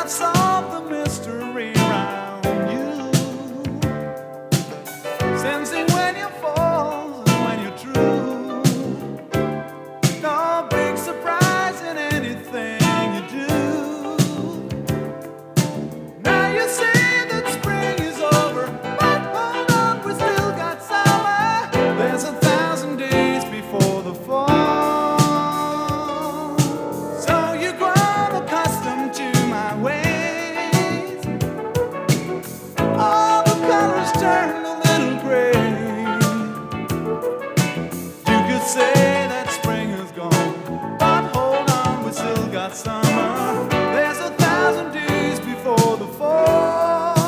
not solve the mystery around you. Sensing when you fall and when you're true. No big surprise in anything you do. Now you say that spring is over, but hold on, we still got summer. There's 1,000 days before the fall. So you're grown accustomed to my ways. All the colors turn a little gray. You could say that spring is gone, but hold on, we still got summer. There's 1,000 days before the fall.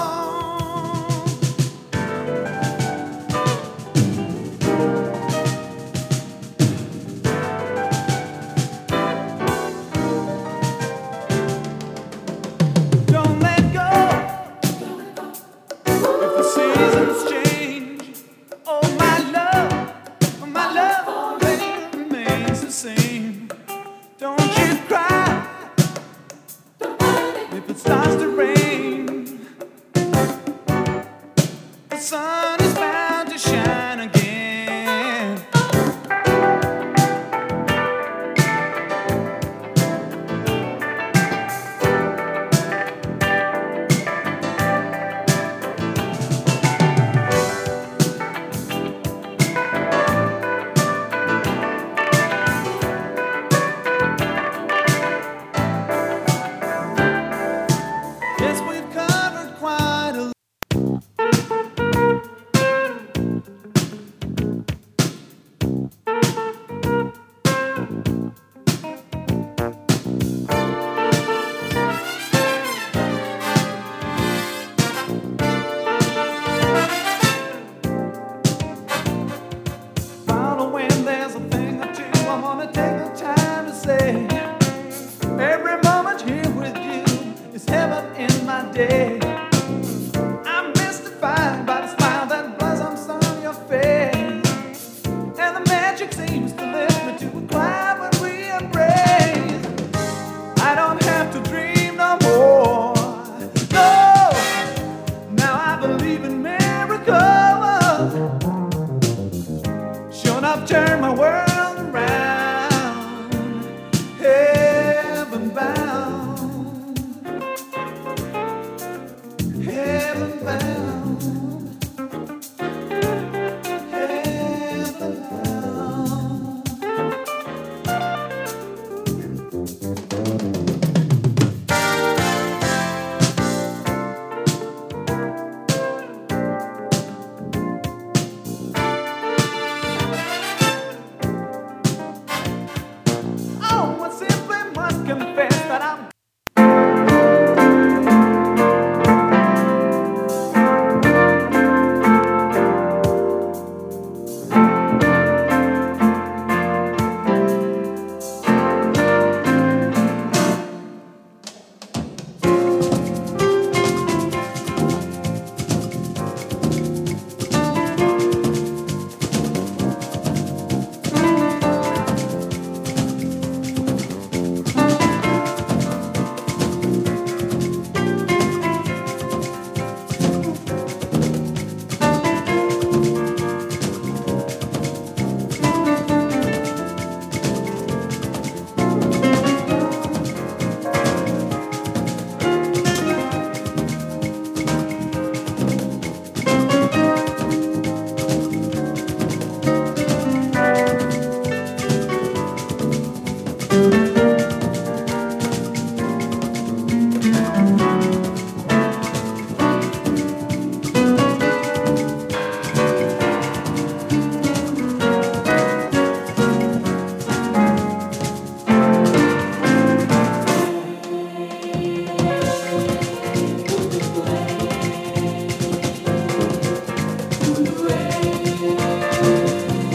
Don't let go if the seasons change. Oh my love, baby, remains the same. Don't you cry if it starts to rain. The sun is bound to shine again. Yes, we've covered quite a following. There's a thing or two I wanna take the time to say. Every moment here with you is heaven in my day. I'm mystified by the smile that blossoms on your face, and the magic seems to lift me to a cry when we embrace. I don't have to dream no more. No, now I believe in miracles. Sure enough, turn my world around. Heaven bound, heaven bound, heaven bound. Oh, I simply must confess that I'm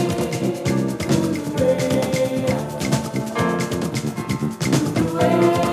away.